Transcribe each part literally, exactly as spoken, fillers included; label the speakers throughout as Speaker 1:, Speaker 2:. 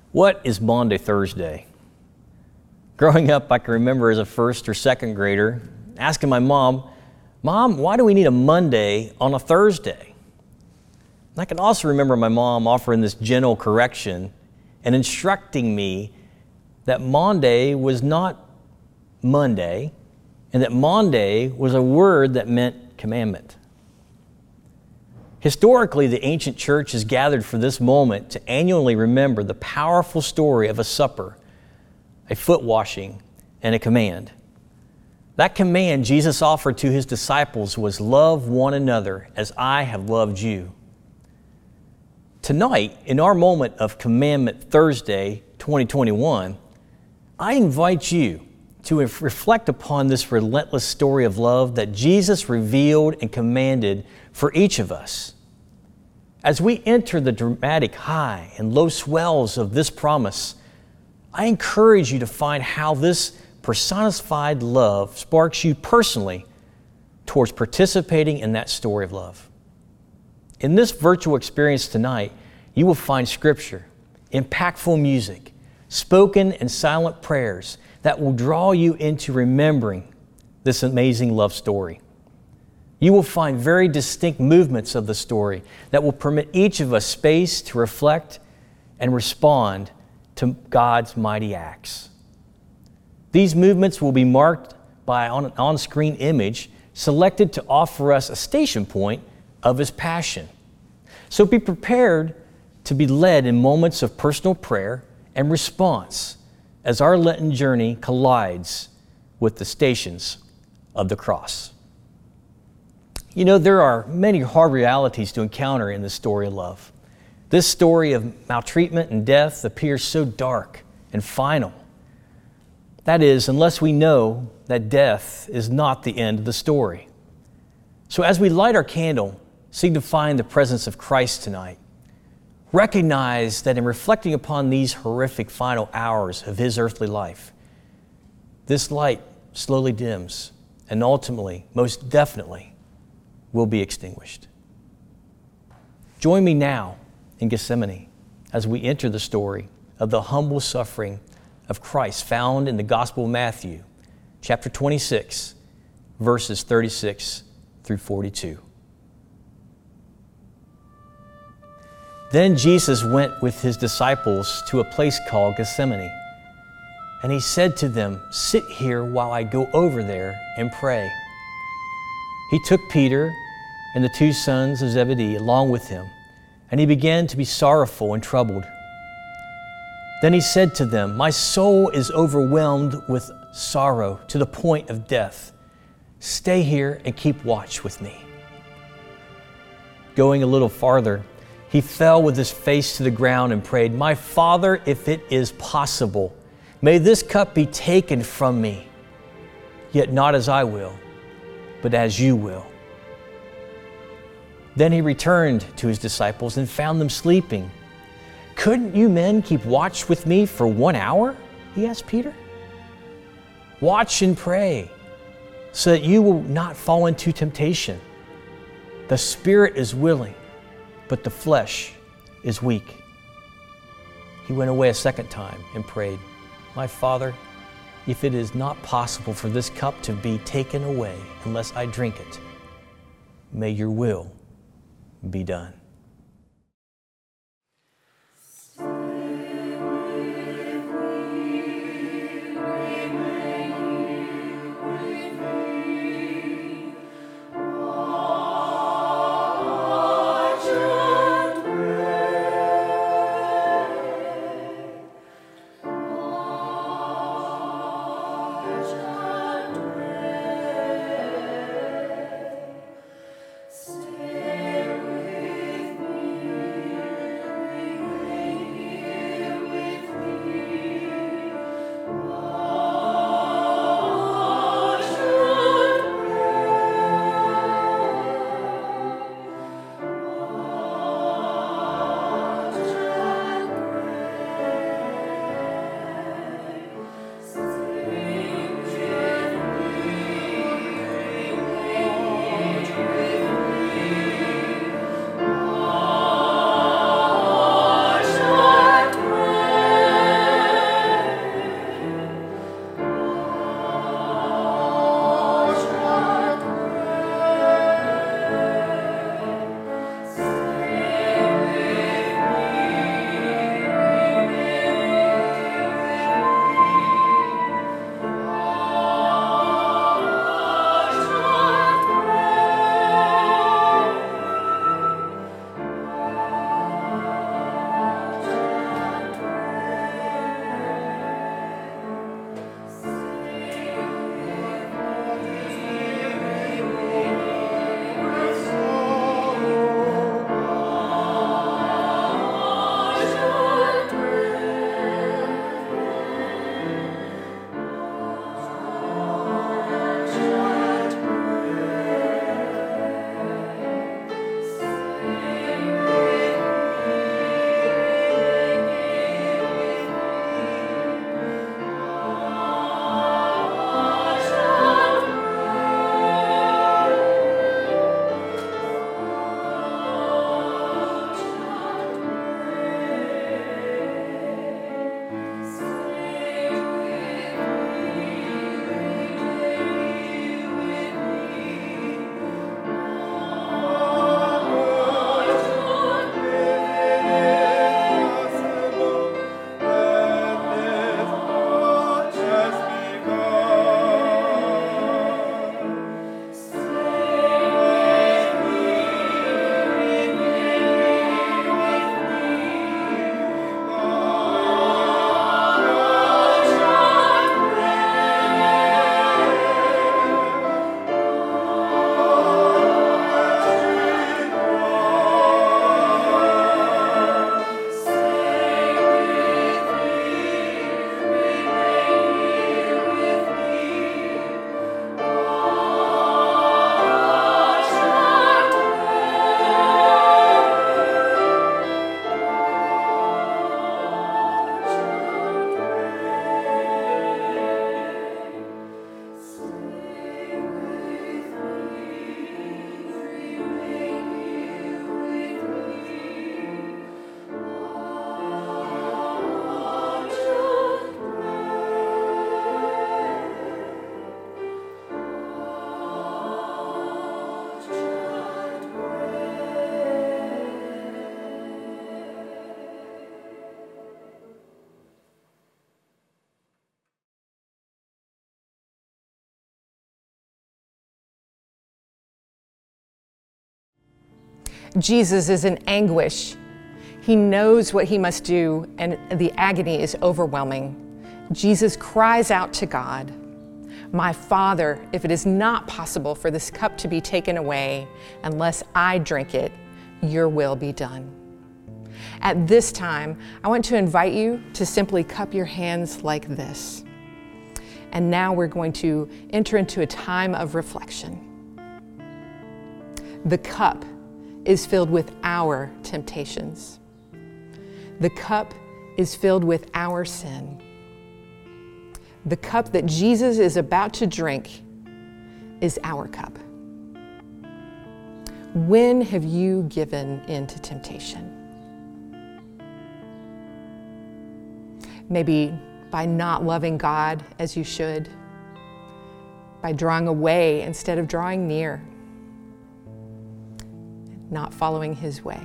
Speaker 1: What is Maundy Thursday? Growing up, I can remember as a first or second grader asking my mom, Mom, why do we need a Monday on a Thursday? And I can also remember my mom offering this gentle correction and instructing me that Maundy was not Monday, and that Maundy was a word that meant commandment. Historically, the ancient church has gathered for this moment to annually remember the powerful story of a supper, a foot washing, and a command. That command Jesus offered to his disciples was love one another as I have loved you. Tonight, in our moment of Commandment Thursday twenty twenty-one, I invite you to reflect upon this relentless story of love that Jesus revealed and commanded for each of us. As we enter the dramatic high and low swells of this promise, I encourage you to find how this personified love sparks you personally towards participating in that story of love. In this virtual experience tonight, you will find scripture, impactful music, spoken and silent prayers that will draw you into remembering this amazing love story. You will find very distinct movements of the story that will permit each of us space to reflect and respond to God's mighty acts. These movements will be marked by an on-screen image selected to offer us a station point of His passion. So be prepared to be led in moments of personal prayer and response as our Lenten journey collides with the stations of the cross. You know, there are many hard realities to encounter in the story of love. This story of maltreatment and death appears so dark and final. That is, unless we know that death is not the end of the story. So as we light our candle, signifying the presence of Christ tonight, recognize that in reflecting upon these horrific final hours of His earthly life, this light slowly dims and ultimately, most definitely, will be extinguished. Join me now in Gethsemane as we enter the story of the humble suffering of Christ found in the Gospel of Matthew, chapter twenty-six, verses thirty-six through forty-two. Then Jesus went with His disciples to a place called Gethsemane, and He said to them, "Sit here while I go over there and pray." He took Peter and the two sons of Zebedee along with Him, and He began to be sorrowful and troubled. Then He said to them, "My soul is overwhelmed with sorrow to the point of death. Stay here and keep watch with me." Going a little farther, He fell with His face to the ground and prayed, "My Father, if it is possible, may this cup be taken from me. Yet not as I will, but as you will." Then He returned to His disciples and found them sleeping. "Couldn't you men keep watch with me for one hour?" He asked Peter. "Watch and pray so that you will not fall into temptation. The spirit is willing, but the flesh is weak." He went away a second time and prayed, "My Father, if it is not possible for this cup to be taken away unless I drink it, may your will be done."
Speaker 2: Stay with Jesus is in anguish. He knows what he must do, and the agony is overwhelming. Jesus cries out to God, "My Father, if it is not possible for this cup to be taken away unless I drink it, your will be done." At this time, I want to invite you to simply cup your hands like this. And now we're going to enter into a time of reflection. The cup is filled with our temptations. The cup is filled with our sin. The cup that Jesus is about to drink is our cup. When have you given in to temptation? Maybe by not loving God as you should, by drawing away instead of drawing near, not following his way.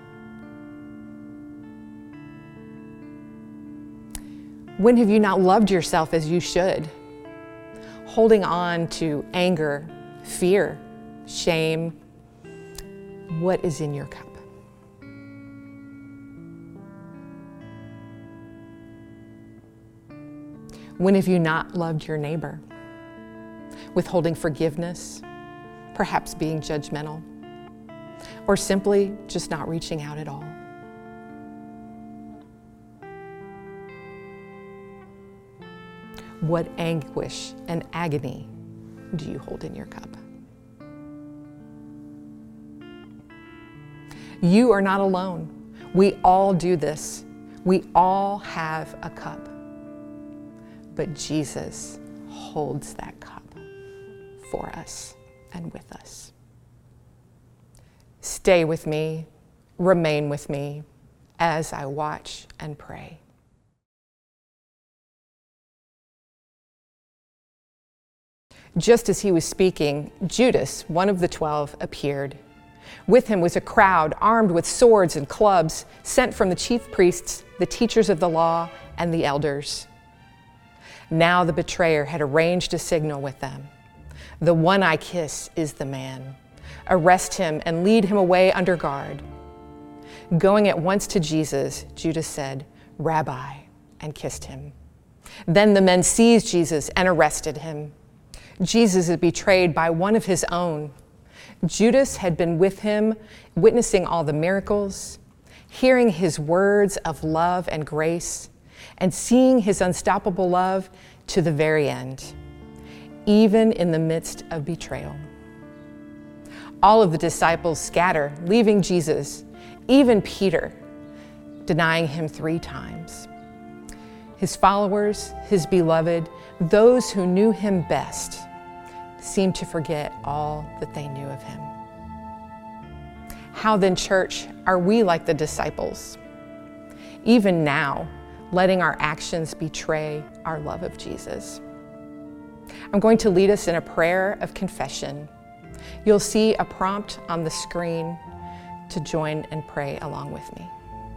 Speaker 2: When have you not loved yourself as you should? Holding on to anger, fear, shame. What is in your cup? When have you not loved your neighbor? Withholding forgiveness, perhaps being judgmental, or simply just not reaching out at all. What anguish and agony do you hold in your cup? You are not alone. We all do this. We all have a cup. But Jesus holds that cup for us and with us. Stay with me, remain with me as I watch and pray. Just as he was speaking, Judas, one of the twelve, appeared. With him was a crowd armed with swords and clubs, sent from the chief priests, the teachers of the law, and the elders. Now the betrayer had arranged a signal with them. "The one I kiss is the man. Arrest him and lead him away under guard." Going at once to Jesus, Judas said, "Rabbi," and kissed him. Then the men seized Jesus and arrested him. Jesus is betrayed by one of his own. Judas had been with him, witnessing all the miracles, hearing his words of love and grace, and seeing his unstoppable love to the very end, even in the midst of betrayal. All of the disciples scatter, leaving Jesus, even Peter, denying him three times. His followers, his beloved, those who knew him best, seemed to forget all that they knew of him. How then, church, are we like the disciples? Even now, letting our actions betray our love of Jesus. I'm going to lead us in a prayer of confession. You'll see a prompt on the screen to join and pray along with me.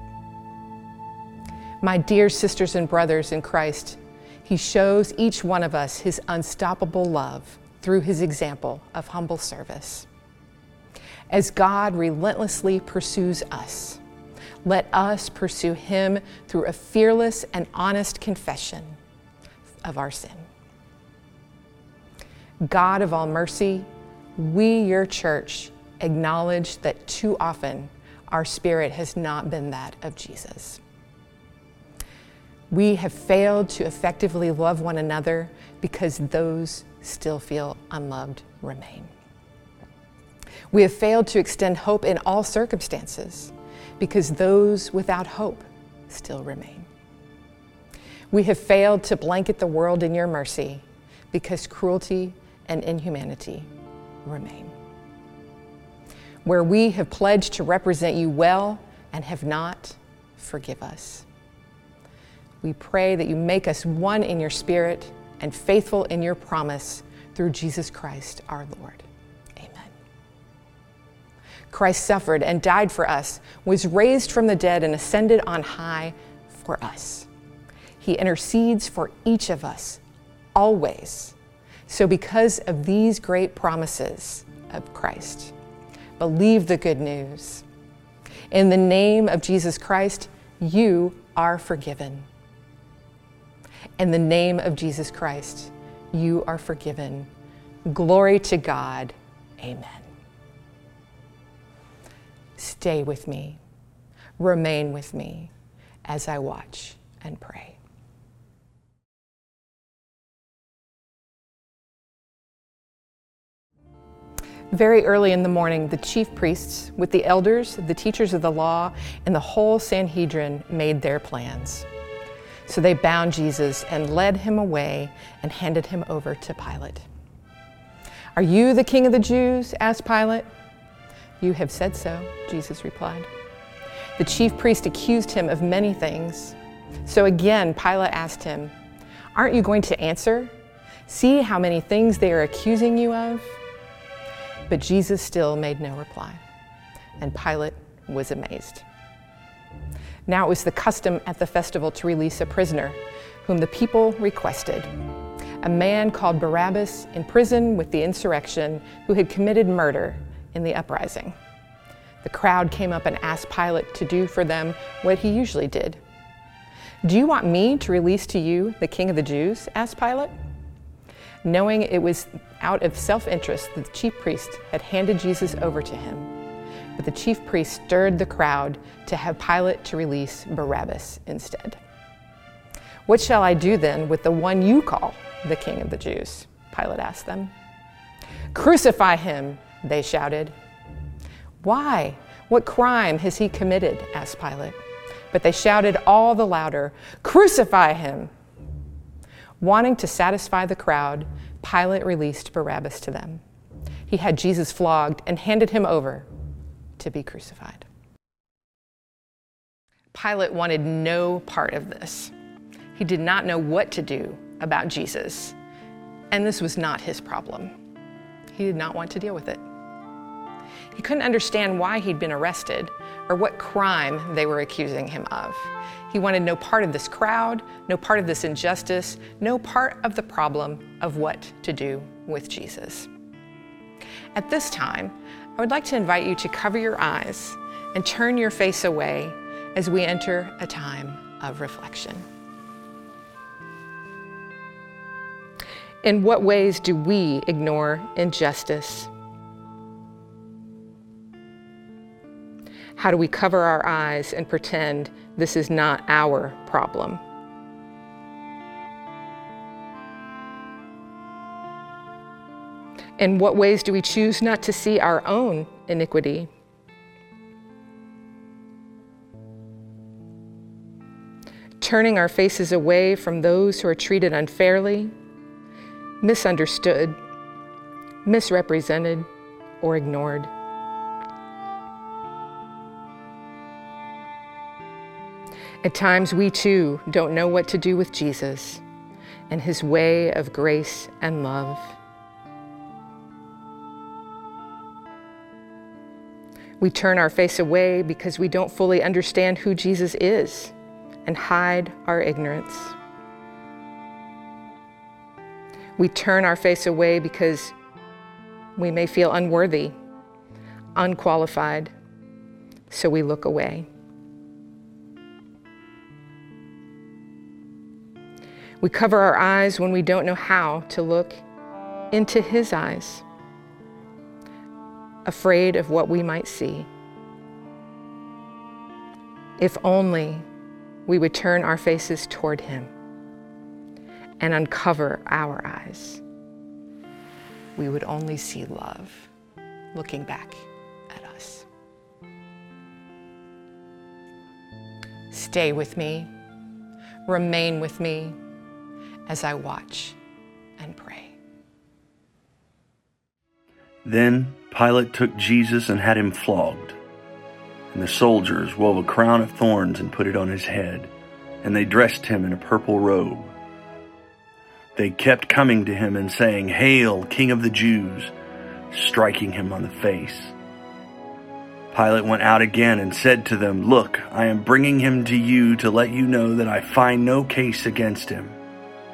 Speaker 2: My dear sisters and brothers in Christ, he shows each one of us his unstoppable love through his example of humble service. As God relentlessly pursues us, let us pursue him through a fearless and honest confession of our sin. God of all mercy, we, your church, acknowledge that too often our spirit has not been that of Jesus. We have failed to effectively love one another because those still feel unloved remain. We have failed to extend hope in all circumstances because those without hope still remain. We have failed to blanket the world in your mercy because cruelty and inhumanity remain. Where we have pledged to represent you well and have not, forgive us. We pray that you make us one in your spirit and faithful in your promise through Jesus Christ our Lord. Amen. Christ suffered and died for us, was raised from the dead and ascended on high for us. He intercedes for each of us always. So because of these great promises of Christ, Believe the good news. In the name of Jesus Christ, you are forgiven. In the name of Jesus Christ, you are forgiven. Glory to God. Amen. Stay with me. Remain with me as I watch and pray. Very early in the morning, the chief priests, with the elders, the teachers of the law, and the whole Sanhedrin made their plans. So they bound Jesus and led him away and handed him over to Pilate. "Are you the king of the Jews?" asked Pilate. "You have said so," Jesus replied. The chief priest accused him of many things. So again, Pilate asked him, "Aren't you going to answer? See how many things they are accusing you of?" But Jesus still made no reply, and Pilate was amazed. Now it was the custom at the festival to release a prisoner whom the people requested, a man called Barabbas, in prison with the insurrection, who had committed murder in the uprising. The crowd came up and asked Pilate to do for them what he usually did. "Do you want me to release to you the King of the Jews?" asked Pilate. Knowing it was out of self-interest that the chief priest had handed Jesus over to him, but the chief priest stirred the crowd to have Pilate to release Barabbas instead. "What shall I do then with the one you call the King of the Jews?" Pilate asked them. "Crucify him," they shouted. "Why? What crime has he committed?" asked Pilate. But they shouted all the louder, "Crucify him!" Wanting to satisfy the crowd, Pilate released Barabbas to them. He had Jesus flogged and handed him over to be crucified. Pilate wanted no part of this. He did not know what to do about Jesus, and this was not his problem. He did not want to deal with it. He couldn't understand why he'd been arrested or what crime they were accusing him of. He wanted no part of this crowd, no part of this injustice, no part of the problem of what to do with Jesus. At this time, I would like to invite you to cover your eyes and turn your face away as we enter a time of reflection. In what ways do we ignore injustice? How do we cover our eyes and pretend this is not our problem? In what ways do we choose not to see our own iniquity? Turning our faces away from those who are treated unfairly, misunderstood, misrepresented, or ignored. At times, we too don't know what to do with Jesus and his way of grace and love. We turn our face away because we don't fully understand who Jesus is and hide our ignorance. We turn our face away because we may feel unworthy, unqualified, so we look away. We cover our eyes when we don't know how to look into his eyes, afraid of what we might see. If only we would turn our faces toward him and uncover our eyes, we would only see love looking back at us. Stay with me, remain with me, as I watch and pray.
Speaker 3: Then Pilate took Jesus and had him flogged. And the soldiers wove a crown of thorns and put it on his head, and they dressed him in a purple robe. They kept coming to him and saying, "Hail, King of the Jews," striking him on the face. Pilate went out again and said to them, "Look, I am bringing him to you to let you know that I find no case against him."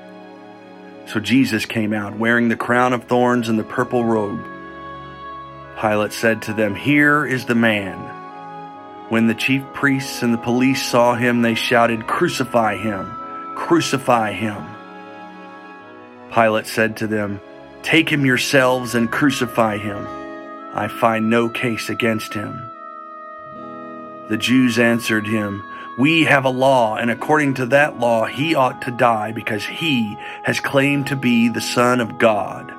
Speaker 3: So Jesus came out, wearing the crown of thorns and the purple robe. Pilate said to them, "Here is the man." When the chief priests and the police saw him, they shouted, "Crucify him! Crucify him!" Pilate said to them, "Take him yourselves and crucify him. I find no case against him." The Jews answered him, "We have a law, and according to that law he ought to die because he has claimed to be the Son of God."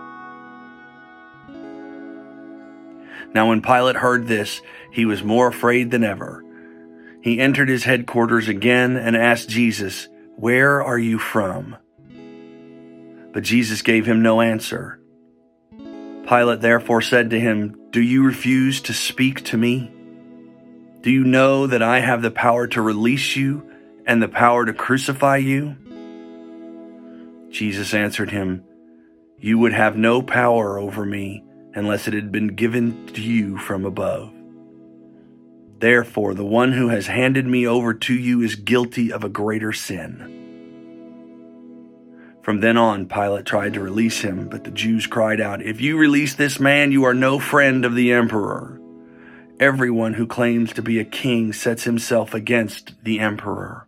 Speaker 3: Now when Pilate heard this, he was more afraid than ever. He entered his headquarters again and asked Jesus, "Where are you from?" But Jesus gave him no answer. Pilate therefore said to him, "Do you refuse to speak to me? Do you know that I have the power to release you and the power to crucify you?" Jesus answered him, "You would have no power over me unless it had been given to you from above. Therefore, the one who has handed me over to you is guilty of a greater sin." From then on, Pilate tried to release him, but the Jews cried out, "If you release this man, you are no friend of the emperor. Everyone who claims to be a king sets himself against the emperor."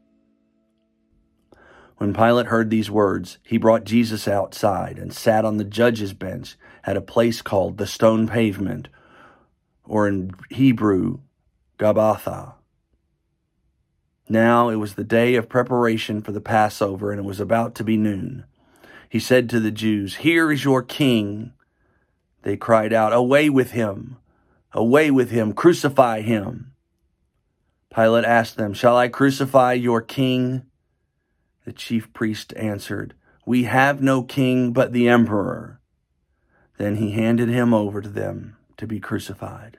Speaker 3: When Pilate heard these words, he brought Jesus outside and sat on the judge's bench at a place called the Stone Pavement, or in Hebrew, Gabbatha. Now it was the day of preparation for the Passover, and it was about to be noon. He said to the Jews, "Here is your king." They cried out, "Away with him! Away with him! Crucify him!" Pilate asked them, "Shall I crucify your king?" The chief priest answered, "We have no king but the emperor." Then he handed him over to them to be crucified.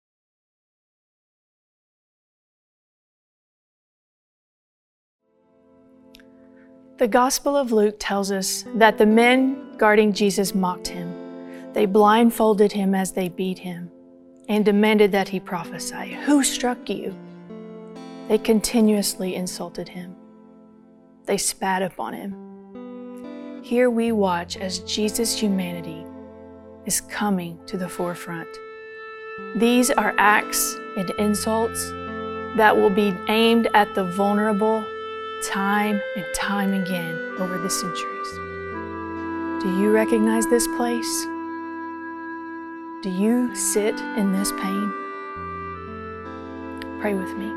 Speaker 4: The Gospel of Luke tells us that the men guarding Jesus mocked him. They blindfolded him as they beat him and demanded that he prophesy. "Who struck you?" They continuously insulted him. They spat upon him. Here we watch as Jesus' humanity is coming to the forefront. These are acts and insults that will be aimed at the vulnerable time and time again over the centuries. Do you recognize this place? Do you sit in this pain? Pray with me.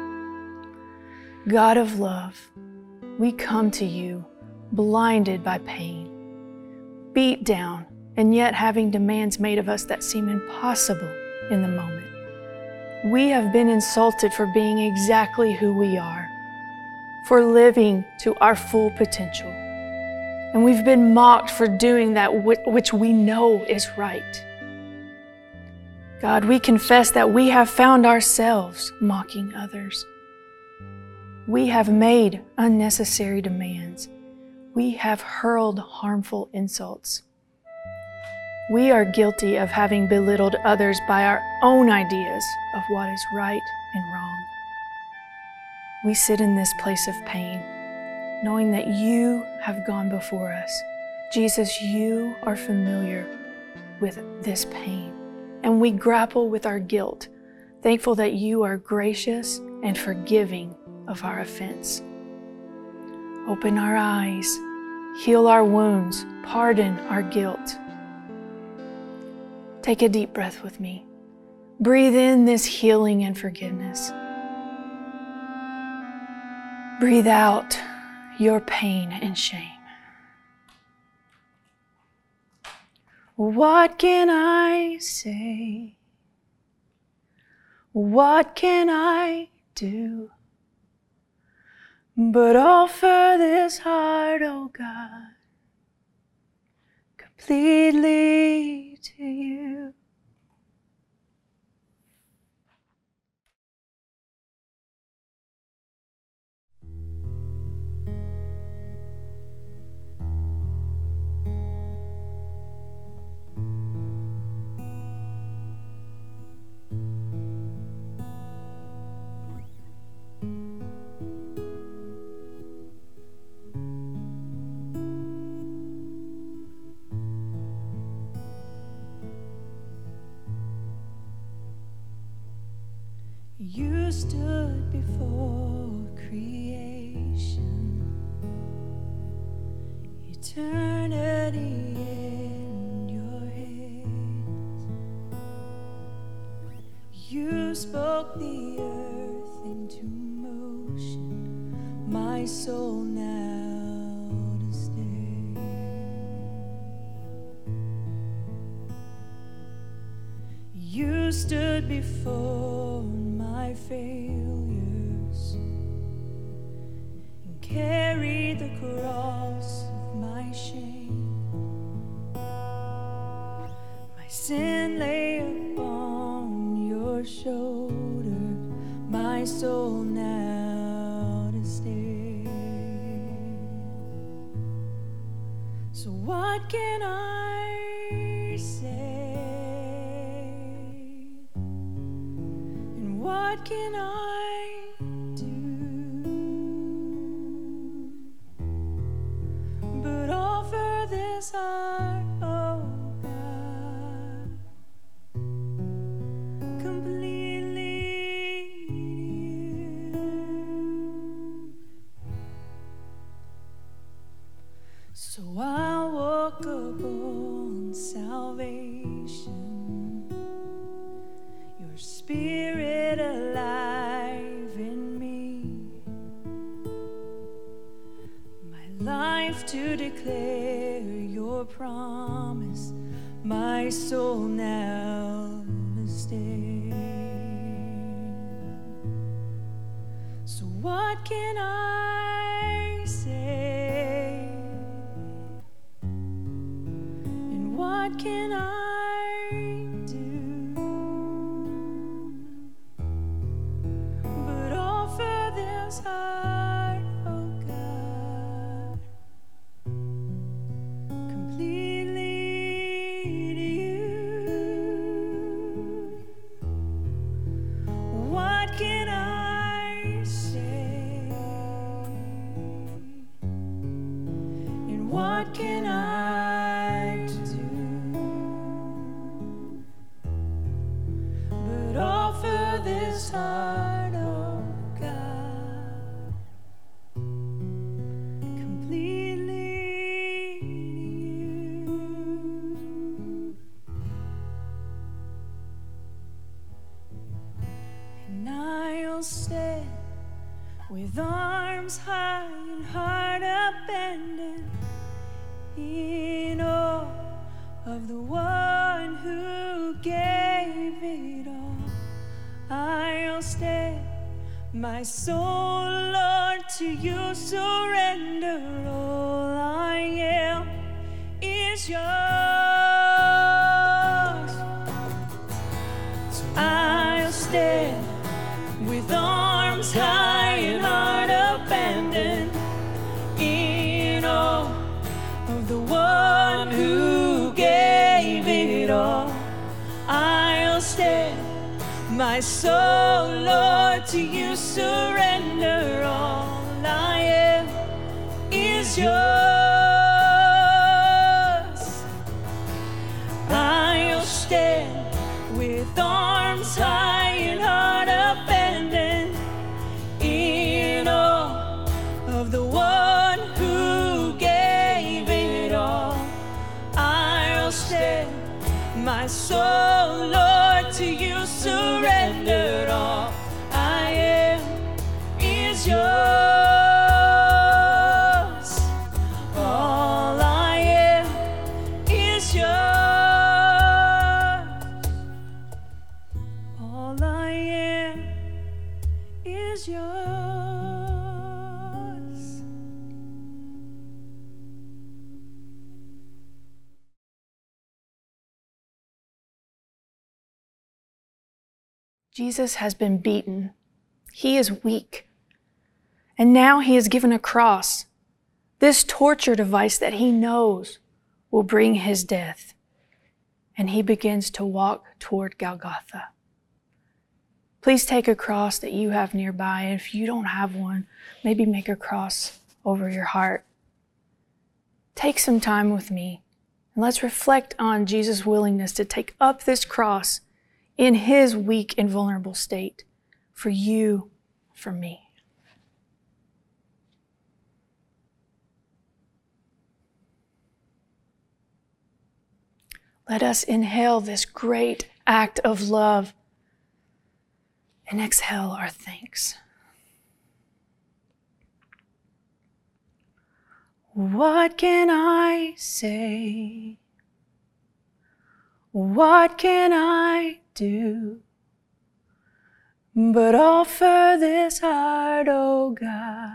Speaker 4: God of love, we come to you blinded by pain, beat down, and yet having demands made of us that seem impossible in the moment. We have been insulted for being exactly who we are, for living to our full potential. And we've been mocked for doing that which we know is right. God, we confess that we have found ourselves mocking others. We have made unnecessary demands. We have hurled harmful insults. We are guilty of having belittled others by our own ideas of what is right and wrong. We sit in this place of pain, knowing that you have gone before us. Jesus, you are familiar with this pain, and we grapple with our guilt, thankful that you are gracious and forgiving of our offense. Open our eyes, heal our wounds, pardon our guilt. Take a deep breath with me. Breathe in this healing and forgiveness. Breathe out your pain and shame. What can I say? What can I do but offer this heart, oh God, completely to you?
Speaker 5: stood before creation, eternity in your hands. You spoke the earth into motion, my soul now to stay. You stood before my failures and carried the cross of my shame. My sin lay upon your shoulder, my soul now to stay. So what can I say? And what can I do but offer this heart, oh God, completely to you. So I'll walk upon salvation, your spirit alive in me, my life to declare your promise, my soul now to stay. So what can I say? And what can I do but offer this heart, oh God, completely to you? What can I say? And what can I do but offer this heart, oh God, completely to you? And I'll stand with arms high and heart abandoned in awe of the one who gave it all. I'll stand, my soul, Lord, to you surrender. All I am is yours. So I'll stand with arms high and heart abandoned in awe of the one who gave it all. I'll stand, my soul, Lord, to you surrender. All I am is yours. I'll stand with arms high and heart abandoned in awe of the one who gave it all. I'll stand, my soul, Lord, to you surrender. All I am is yours. All I am is yours. All I am is yours.
Speaker 4: Jesus has been beaten. He is weak. And now he is given a cross, this torture device that he knows will bring his death. And he begins to walk toward Golgotha. Please take a cross that you have nearby. And if you don't have one, maybe make a cross over your heart. Take some time with me and let's reflect on Jesus' willingness to take up this cross in his weak and vulnerable state for you, for me. Let us inhale this great act of love and exhale our thanks. What can I say? What can I do but offer this heart, oh God,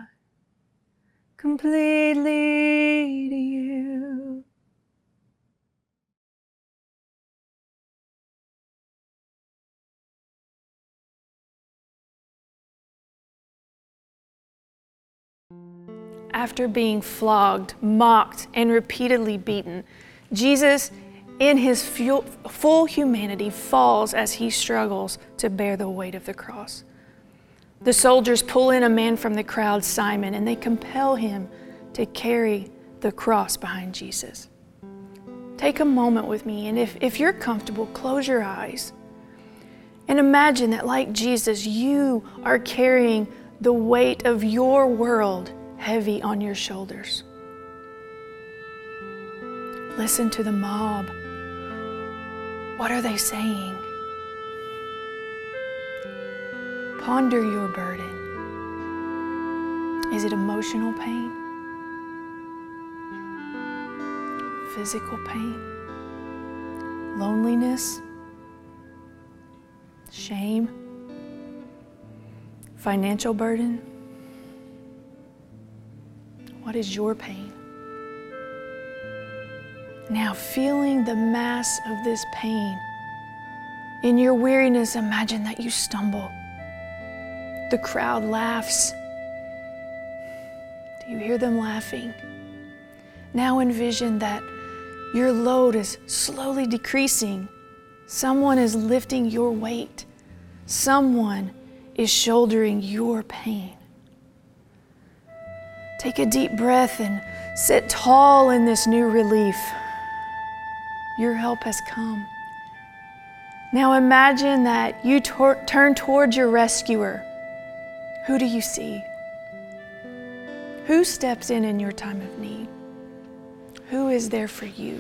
Speaker 4: completely to you? After being flogged, mocked, and repeatedly beaten, Jesus, in his full humanity, falls as he struggles to bear the weight of the cross. The soldiers pull in a man from the crowd, Simon, and they compel him to carry the cross behind Jesus. Take a moment with me, and if, if you're comfortable, close your eyes and imagine that, like Jesus, you are carrying the weight of your world heavy on your shoulders. Listen to the mob. What are they saying? Ponder your burden. Is it emotional pain? Physical pain? Loneliness? Shame? Financial burden? What is your pain? Now, feeling the mass of this pain, in your weariness, imagine that you stumble. The crowd laughs. Do you hear them laughing? Now envision that your load is slowly decreasing. Someone is lifting your weight. Someone is shouldering your pain. Take a deep breath and sit tall in this new relief. Your help has come. Now imagine that you tor- turn towards your rescuer. Who do you see? Who steps in in your time of need? Who is there for you?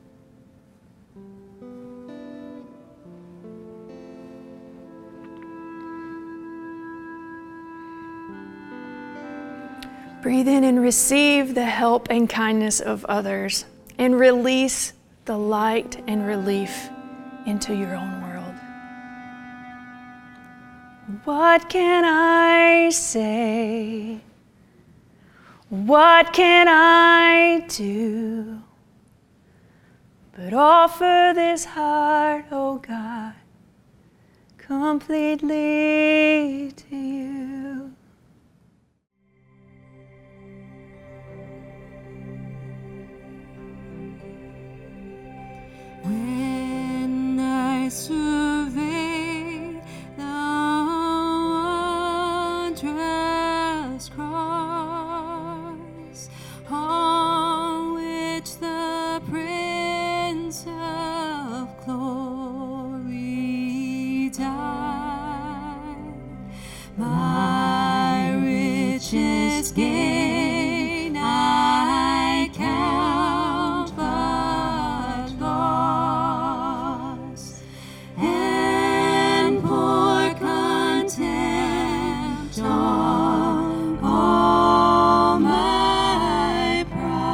Speaker 4: Breathe in and receive the help and kindness of others, and release the light and relief into your own world. What can I say? What can I do but offer this heart, oh God, completely to you?
Speaker 5: When I survey the wondrous cross on which the Prince of Glory died, my richest gain I count but loss, and pour contempt on all my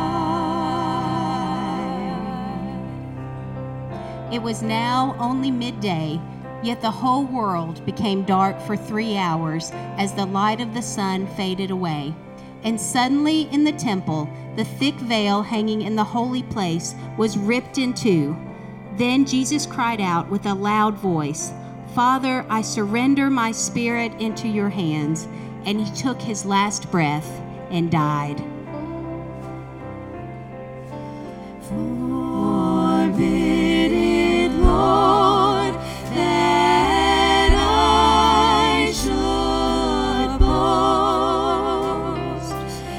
Speaker 5: pride.
Speaker 6: It was now only midday, yet the whole world became dark for three hours as the light of the sun faded away. And suddenly in the temple, the thick veil hanging in the holy place was ripped in two. Then Jesus cried out with a loud voice, "Father, I surrender my spirit into your hands." And he took his last breath and died.
Speaker 5: Forbid it, Lord, that I should boast,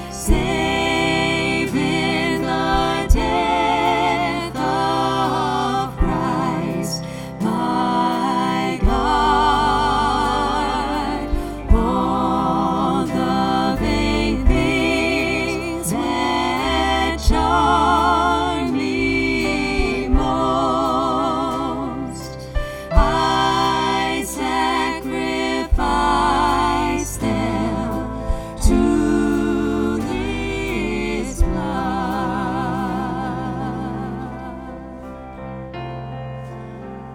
Speaker 5: save in the death of Christ, my God.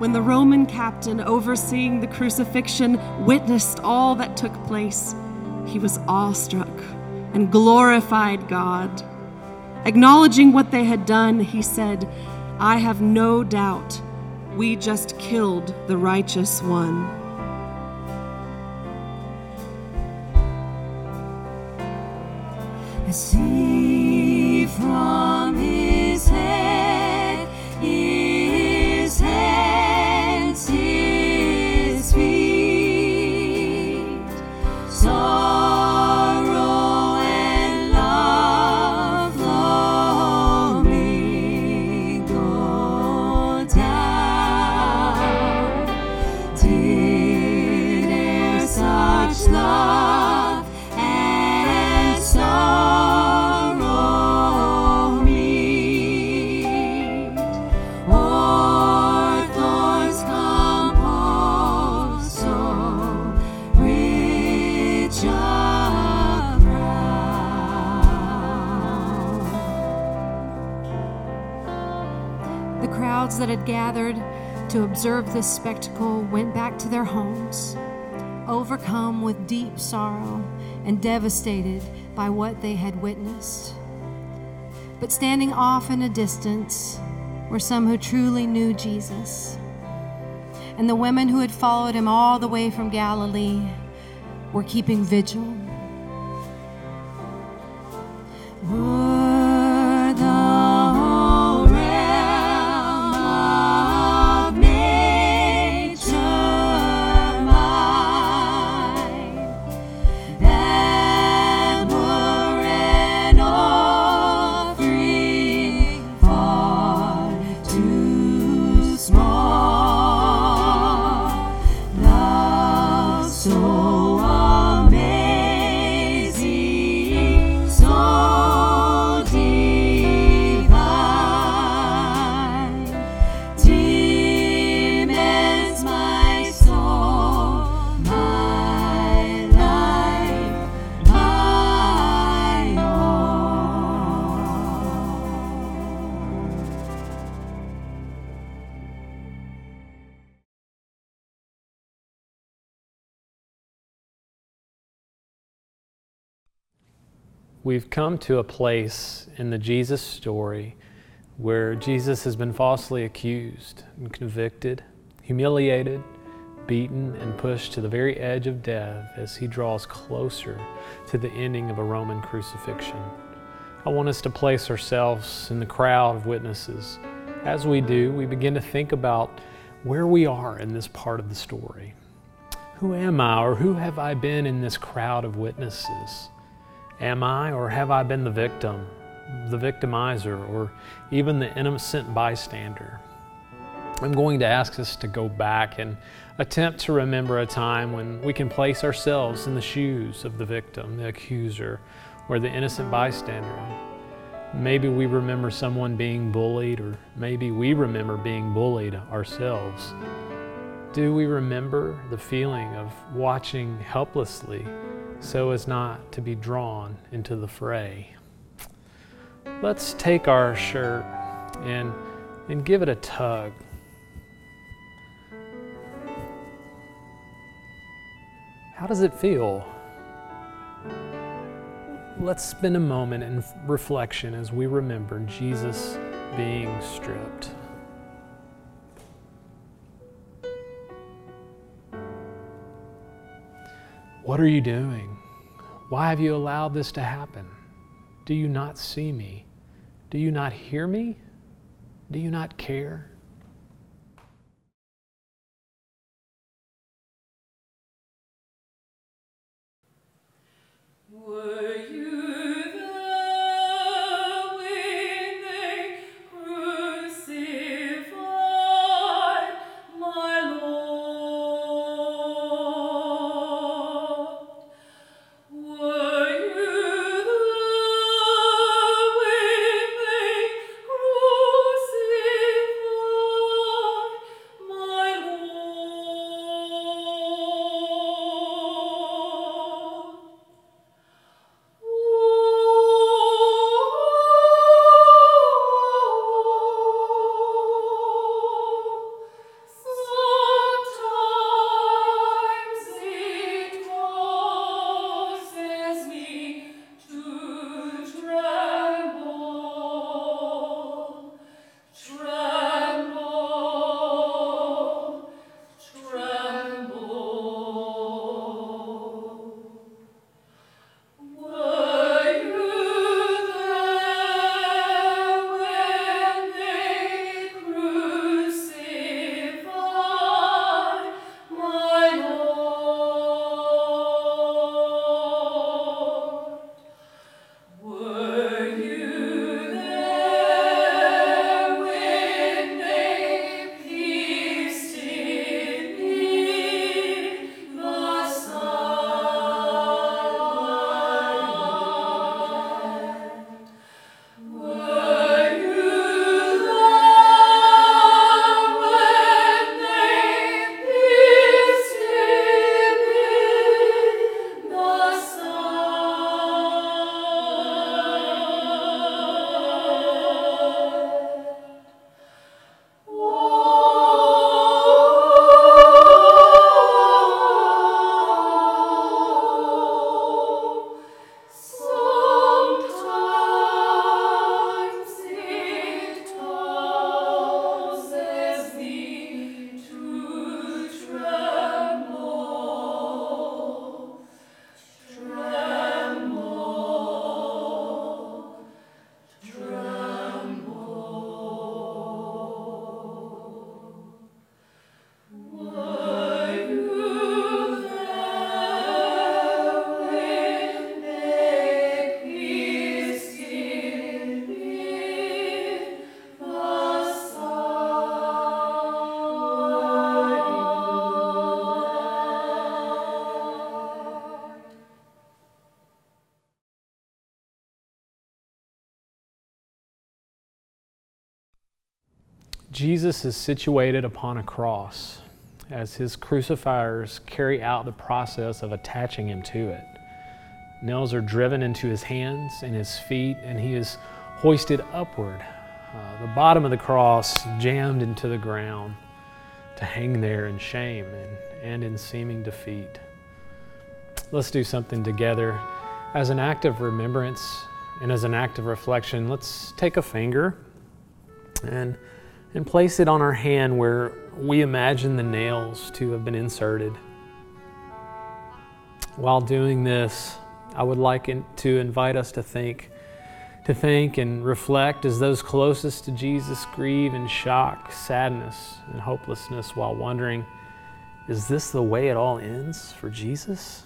Speaker 7: When the Roman captain overseeing the crucifixion witnessed all that took place, he was awestruck and glorified God. Acknowledging what they had done, he said, "I have no doubt we just killed the righteous one."
Speaker 5: I see from his head, his hands, his feet, sorrow and love flow mingled down. Did e'er such love and sorrow meet, or thorns composed so rich a crown?
Speaker 8: The crowds that had gathered to observe this spectacle went back to their homes, overcome with deep sorrow and devastated by what they had witnessed. But standing off in a distance were some who truly knew Jesus. And the women who had followed him all the way from Galilee were keeping vigil.
Speaker 5: Were the whole realm of nature mine, that were an offering far too small, love so amazing, so divine, demands my soul, my life, my all.
Speaker 9: We've come to a place in the Jesus story where Jesus has been falsely accused and convicted, humiliated, beaten, and pushed to the very edge of death as he draws closer to the ending of a Roman crucifixion. I want us to place ourselves in the crowd of witnesses. As we do, we begin to think about where we are in this part of the story. Who am I, or who have I been in this crowd of witnesses? Am I, or have I been the victim, the victimizer, or even the innocent bystander? I'm going to ask us to go back and attempt to remember a time when we can place ourselves in the shoes of the victim, the accuser, or the innocent bystander. Maybe we remember someone being bullied, or maybe we remember being bullied ourselves. Do we remember the feeling of watching helplessly so as not to be drawn into the fray? Let's take our shirt and, and give it a tug. How does it feel? Let's spend a moment in reflection as we remember Jesus being stripped. What are you doing? Why have you allowed this to happen? Do you not see me? Do you not hear me? Do you not care?
Speaker 5: Were you there when they crucified my Lord? Were you there when they crucified my Lord?
Speaker 9: Jesus is situated upon a cross as his crucifiers carry out the process of attaching him to it. Nails are driven into his hands and his feet, and he is hoisted upward. Uh, the bottom of the cross jammed into the ground to hang there in shame and, and in seeming defeat. Let's do something together. As an act of remembrance and as an act of reflection, let's take a finger and, and place it on our hand where we imagine the nails to have been inserted. While doing this, I would like to invite us to think, to think and reflect as those closest to Jesus grieve in shock, sadness, and hopelessness while wondering, is this the way it all ends for Jesus?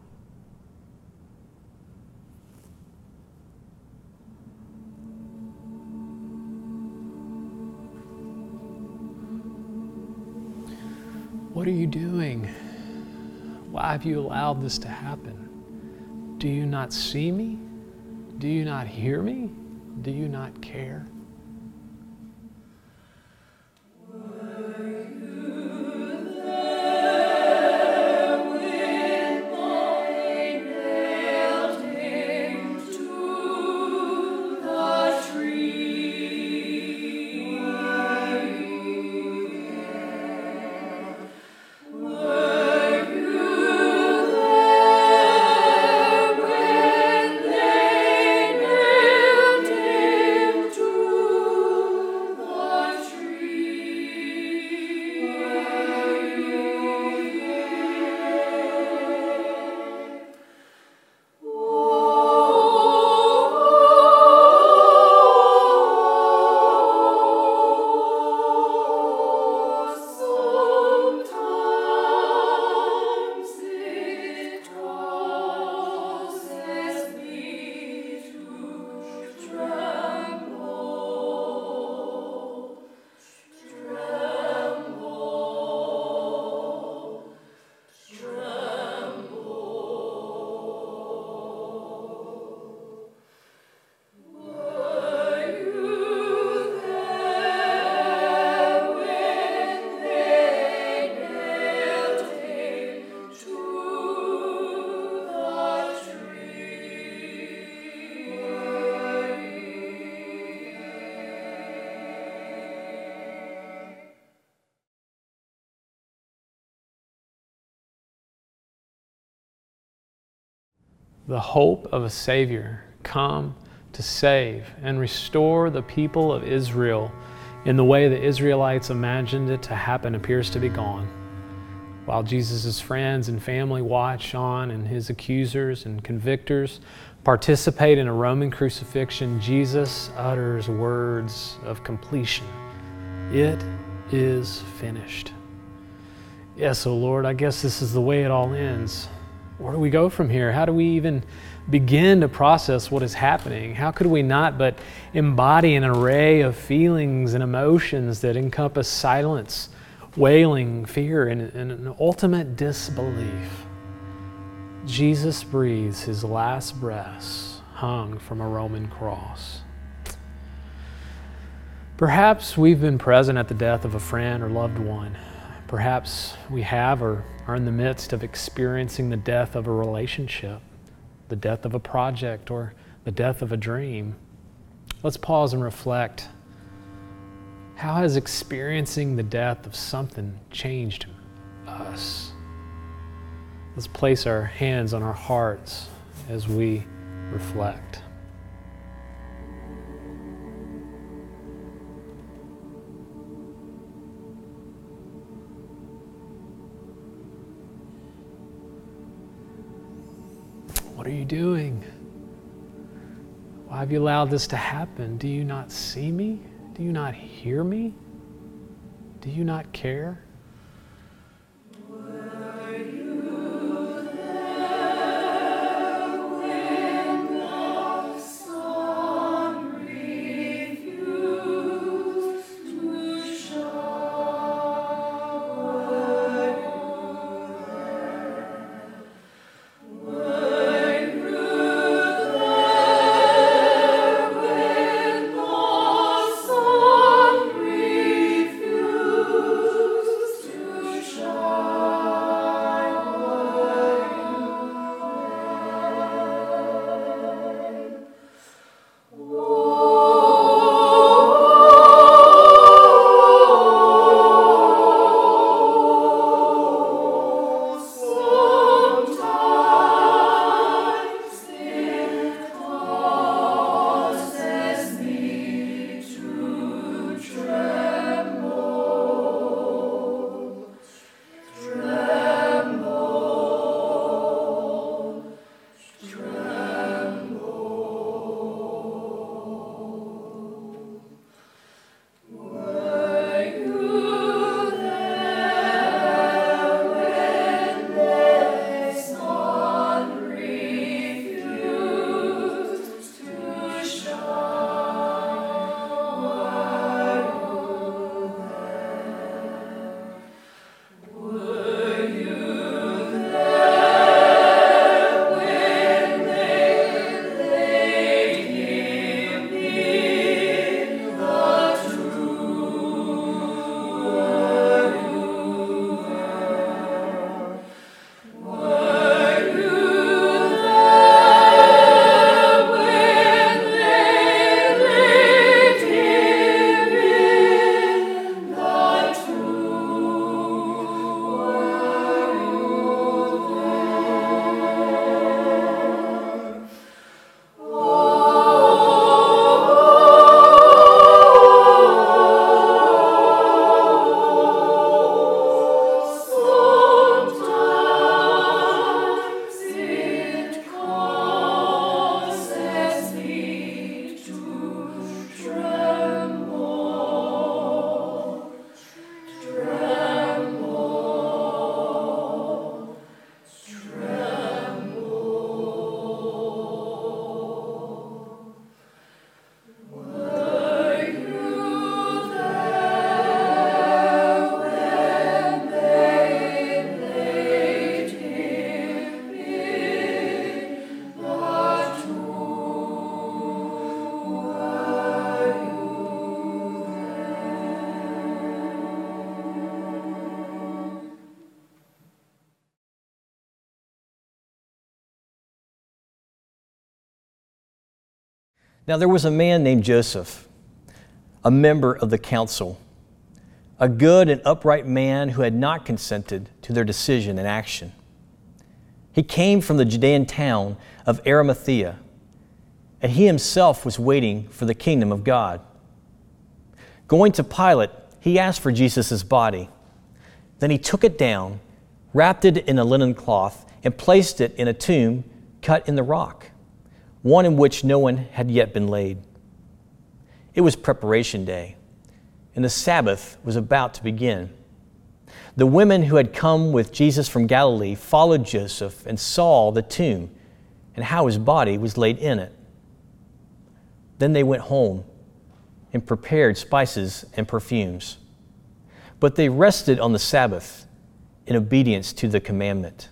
Speaker 9: What are you doing? Why have you allowed this to happen? Do you not see me? Do you not hear me? Do you not care? The hope of a Savior come to save and restore the people of Israel in the way the Israelites imagined it to happen appears to be gone. While Jesus' friends and family watch on and his accusers and convictors participate in a Roman crucifixion, Jesus utters words of completion. It is finished. Yes, O Lord, I guess this is the way it all ends. Where do we go from here? How do we even begin to process what is happening? How could we not but embody an array of feelings and emotions that encompass silence, wailing, fear, and, and an ultimate disbelief? Jesus breathes his last breaths hung from a Roman cross. Perhaps we've been present at the death of a friend or loved one. Perhaps we have or are in the midst of experiencing the death of a relationship, the death of a project, or the death of a dream. Let's pause and reflect. How has experiencing the death of something changed us? Let's place our hands on our hearts as we reflect. What are you doing? Why have you allowed this to happen? Do you not see me? Do you not hear me? Do you not care?
Speaker 5: Breathe
Speaker 1: Now there was a man named Joseph, a member of the council, a good and upright man who had not consented to their decision and action. He came from the Judean town of Arimathea, and he himself was waiting for the kingdom of God. Going to Pilate, he asked for Jesus' body. Then he took it down, wrapped it in a linen cloth, and placed it in a tomb cut in the rock, one in which no one had yet been laid. It was preparation day, and the Sabbath was about to begin. The women who had come with Jesus from Galilee followed Joseph and saw the tomb and how his body was laid in it. Then they went home and prepared spices and perfumes. But they rested on the Sabbath in obedience to the commandment.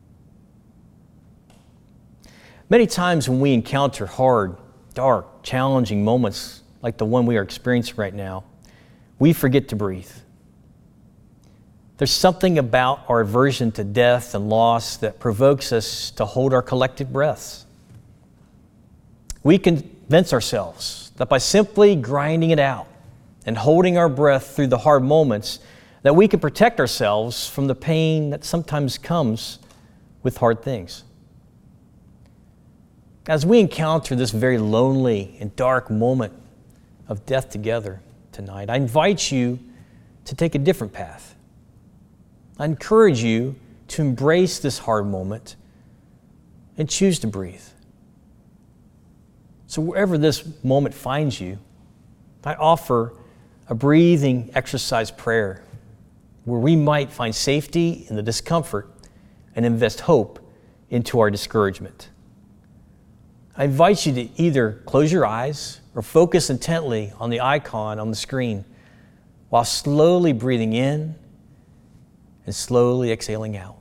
Speaker 1: Many times when we encounter hard, dark, challenging moments like the one we are experiencing right now, we forget to breathe. There's something about our aversion to death and loss that provokes us to hold our collective breaths. We convince ourselves that by simply grinding it out and holding our breath through the hard moments, that we can protect ourselves from the pain that sometimes comes with hard things. As we encounter this very lonely and dark moment of death together tonight, I invite you to take a different path. I encourage you to embrace this hard moment and choose to breathe. So wherever this moment finds you, I offer a breathing exercise prayer where we might find safety in the discomfort and invest hope into our discouragement. I invite you to either close your eyes or focus intently on the icon on the screen while slowly breathing in and slowly exhaling out.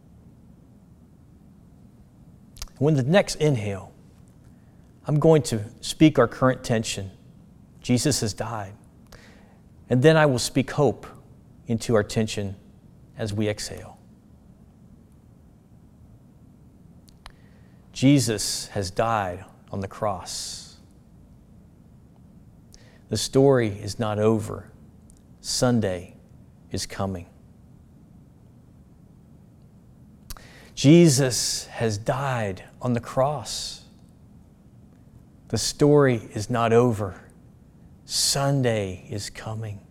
Speaker 1: When the next inhale, I'm going to speak our current tension. Jesus has died. And then I will speak hope into our tension as we exhale. Jesus has died on the cross. The story is not over. Sunday is coming. Jesus has died on the cross. The story is not over. Sunday is coming.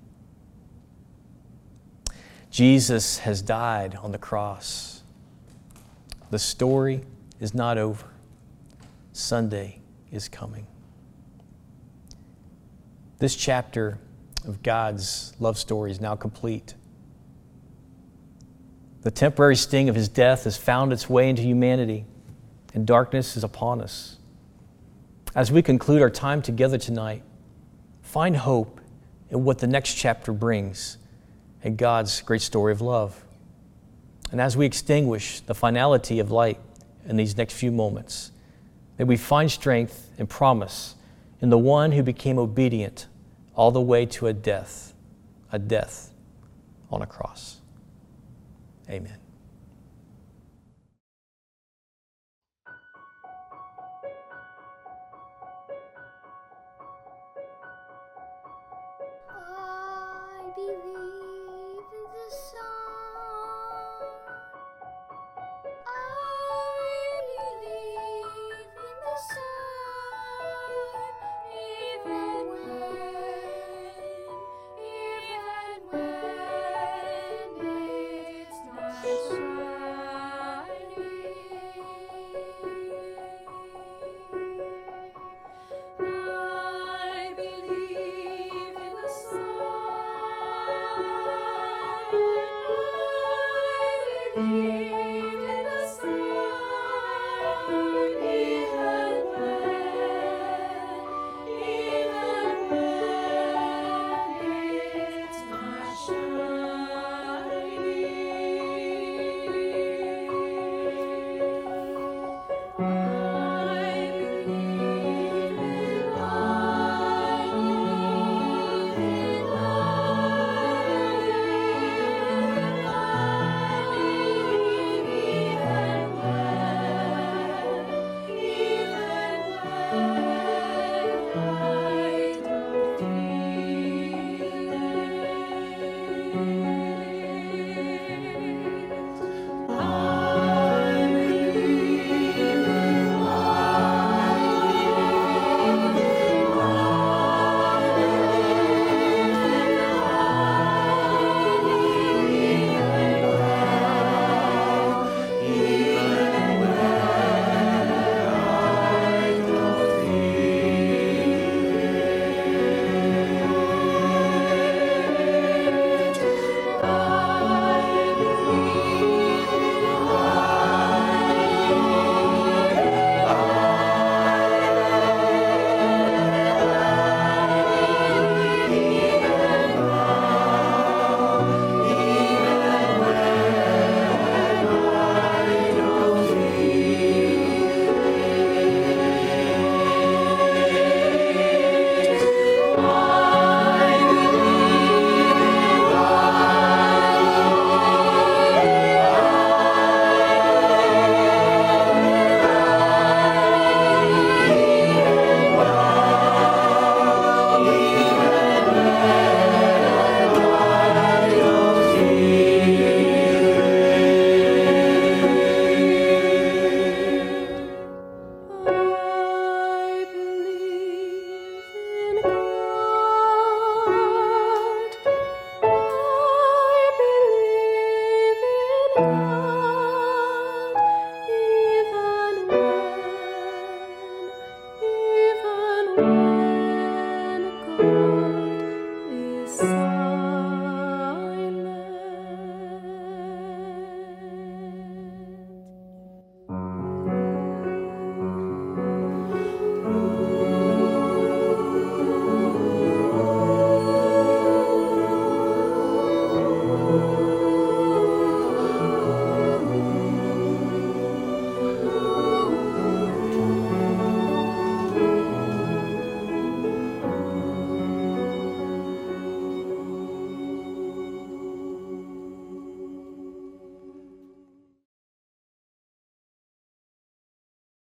Speaker 1: Jesus has died on the cross. The story is not over. Sunday is coming. This chapter of God's love story is now complete. The temporary sting of his death has found its way into humanity, and darkness is upon us. As we conclude our time together tonight, find hope in what the next chapter brings in God's great story of love. And as we extinguish the finality of light in these next few moments, may we find strength and promise in the one who became obedient all the way to a death, a death on a cross. Amen.